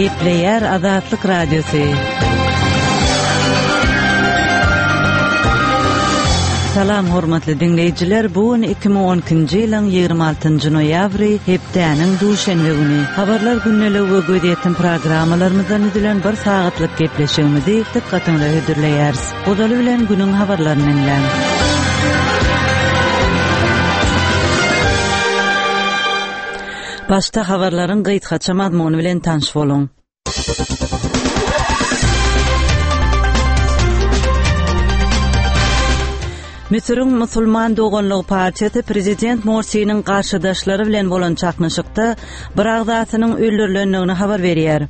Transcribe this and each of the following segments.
Gepleyer Azatlyk Radiosu. Salam hormatly dinleyijiler, bu 2012-nji ýylyň 26-njy noýabry hepdäniň duşanbe güni. Habarlar günnälik we gödýetden programmalarymyzdan edilen bir sagatlyk gepleşigimizi dikkatiňizde hödürleýäris. Bodaly bilen günüň habarlaryny dinleň. Başta habarlaryň gyýtgaça mazmuny bilen tanış boluň. Misr'in Musulman Doganlygy Partiyasy Prezident Morsi'nin garşydaşlary bilen bolan çaknyşykda bir agdasynyň öldürilendigini habar berýär.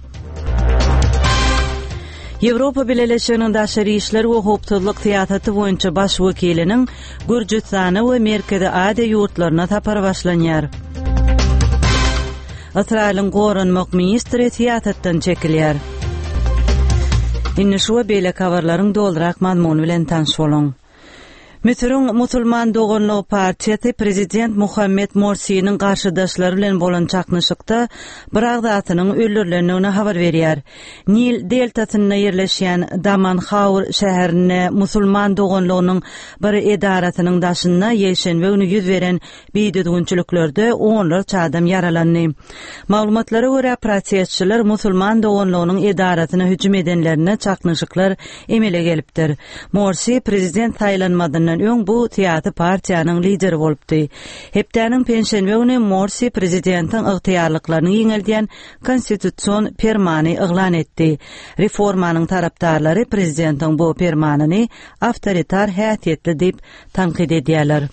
Ýewropa Birleşiginiň daşary işler we howpsuzlyk syýasaty boýunça baş wekiliniň Gürjistany we Merkezi Aziýa ýurtlaryna tapar başlanýar. Israýlyň gorunmak ministri syýasatdan çekilýär. Indi şu beýle habarlaryň doldurak mazmuny bilen tanış boluň. Misr'in Musulman Doganlygy Partiyasy Prezident Muhammed Morsi'nin garşydaşlary bilen bolan çaknyşykda bir agdasynyň öldürilendigini habar berýär. Nil deltasyna ýerleşýän Damanhawr şäherine Musulman Doganlygynyň bir edarasynyň daşyna ýeşenbe güni ýüz beren beýdüdüňçüliklerde onlarça adam yaralandy. Maglumatlara görä prosesçiler Musulman Doganlygynyň edarasyna hüjüm edenlerine çaknyşyklar emele gelipdir. Morsi prezident saýlanmadan öň bu syýasy partiýanyň lideri bolupdy. Hepdäniň penşenbe güni Morsi prezidentiň ygtyýarlyklaryny ýeňeldiýän konstitusiýon permany eglan etdi. Reformanyň tarapdarlary prezidentiň bu permanyny awtoritar häsiýetli diýip tanqid edýärler.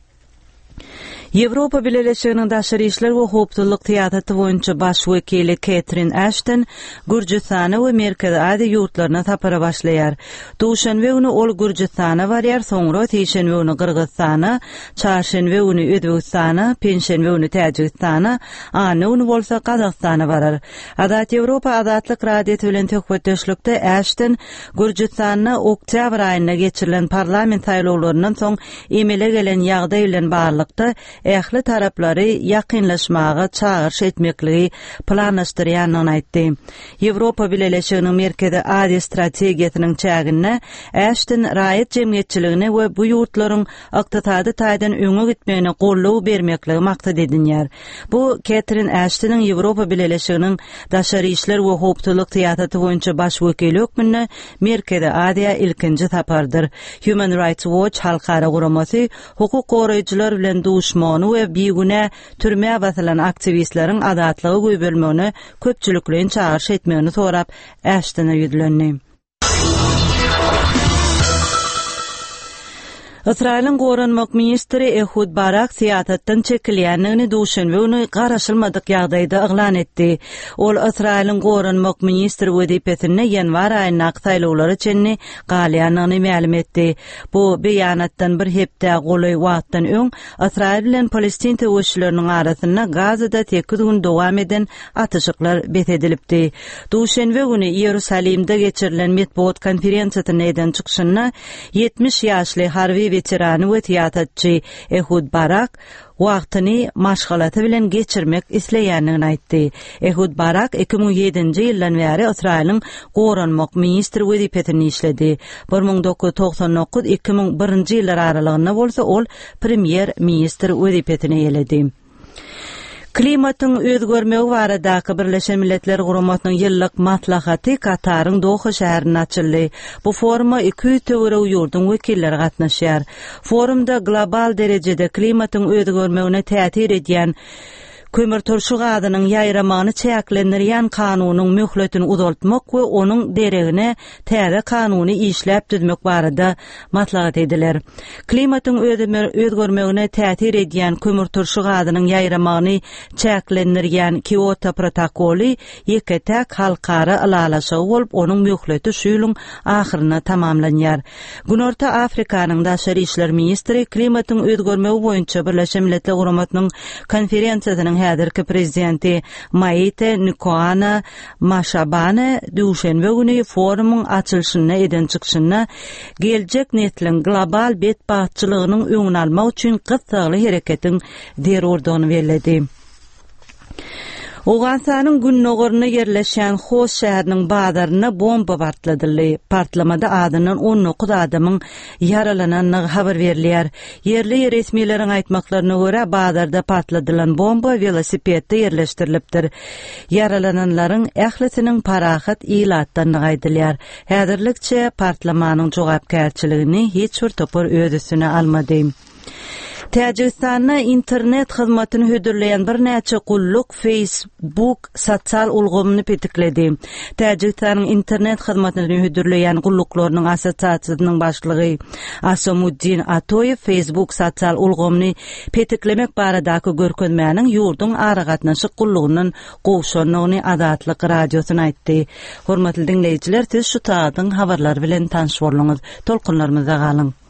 Ýewropa Birleşiginiň daşary işler we howpsuzlyk syýasaty boýunça baş wekili Catherine Ashton Gürjistany we Merkezi Aziýa ýurtlaryna tapara başlaýar. Duşanbe güni ol Gürjistana barýar, soňra Teşenbe güni Kyrgyzstana, Çarşenbe güni Özbegistana, Penşenbe güni Täjikistana, any güni bolsa Kazakstana barar. Azat Ýewropa Azatlyk Radiosu bilen töhbetdeşlikde Ashton Gürjistanyna oktyabr aýynda geçirilen parlament saýlawlarynyň soň emele gelen ýagdaý bilen barlykda ähli taraplary ýakynlaşmaga çağırş etmekligi planlaşdyrýanyny aýtdy. Ýewropa Birleşiginiň Merkezi Aziýa strategiýasynyň çägine Ashton raýat jemgyýetçiligine we bu ýurtlaryň ykdysady taýdan öňe gitmegine gollaw bermekligi maksat edilýär. Bu Catherine Ashton'yň Ýewropa Birleşiginiň daşary işler we howpsuzlyk syýasaty boýunça baş wekili hökmünde Merkezi Aziýa ilkinji sapardyr. Human Rights Watch halkara guramasy hukuk goraýjylar bilen duşmany we biýgüne türme basylan aktivistleriň azatlygy göýbelmegine köpçüliklerin çağırş etmegini sorap Ashton'a ýüzlendi. Israýlyň gorunmak ministri Ehud Barak syýasatdan çekilýändigini duşanbe güni garaşylmadyk ýagdaýda eglan etdi. Ol Israýlyň gorunmak ministri wezipesine ýanwar aýyna saýlawlary çenni galýanyny ma'lum etdi. Bu beýanatdan bir hepde golay wagtdan öň Israýl bilen Palestin töwüşçüleriniň arasynda Gazada 8 gün dowam eden atyşyklar betedilipdi. Duşanbe güni Ýerusalimde geçirilen medeniýet konferensiýasyna eden çykyşyna 70 ýaşly harby veterany we syýasatçy Ehud Barak wagtyny maşgalaty bilen geçirmek isleýändigini aýtdy. Ehud Barak 2007-nji ýyldan bäri Israýlyň gorunmak ministri wezipesini işledi. 1999-2001-nji ýyllar aralygynda bolsa ol premier ministr wezipesini ýeledi. Klimatyň özgörmegi baradaky Birleşen Milletler Guramasynyň ýyllyk maslahaty Kataryň Doha şäherinde açyldy. Bu foruma 200 töwereg ýurdun wekilleri gatnaşýar. Forumda global derejede klimatyň özgörmegine täsir edýän kömür turşu gazynyň ýaýramany çäklendirýän kanunyň möhletini uzaltmak we onuň deregine täze kanuny işläp düzmek barada maslahat ediler. Klimatyň özgörmegine täsir edýän kömür turşu gazynyň ýaýramany çäklendirýän Kyoto protokoly ýeketäk halkara alalaşygy bolup onuň möhleti şu ýylyň ahyryna tamamlanýar. Günorta Afrikanyň daşary işler ministri klimatyň özgörmegi boýunça Birleşen Milletler Guramasynyň konferensiýasynyň häzirki prezidenti Maite Nkoana Mashabane duşanbe güni forumyň açylşyna eden çykyşyna geljek neslin global betbaççylygynyň öňüni almak üçin gysgaly hereketiň derordygyny bellädi. Oğansanın Günnogoruna yerleşen Hoş şäheriniň bazarına bomba partladyly. Partlamada adynyň 19 adamyň yaralananyny habar berilýär. Yerli resmiýetleriň aýtmaklaryna görä, bazarda partladylan bomba velosipedde yerleşdirilipdir. Yaralananlaryň ählisiniň parahat ilatdan gaýdylýar. Häzirlikçe partlamanyň jogapkärçiligini hiç bir topar öz üstüne almady. Täjikistanda internet hyzmatyny hödürleýän bir näçe gulluk Facebook sosial ulgamyny petikledi. Täjikistanyň internet hyzmatyny hödürleýän gulluklarynyň assosiasiýasynyň başlygy Asamuddin Atoyew Facebook sosial ulgamyny petiklemek baradaky görkezmäniň ýurdun aragatnaşyk gullugynyň gowşanlygyny Adatlyk radiosyna aýtdy. Hormatly dinleýijiler, siz şu taýdan habarlar bilen tanış boluňuz. Tolkunlarymyza galyň.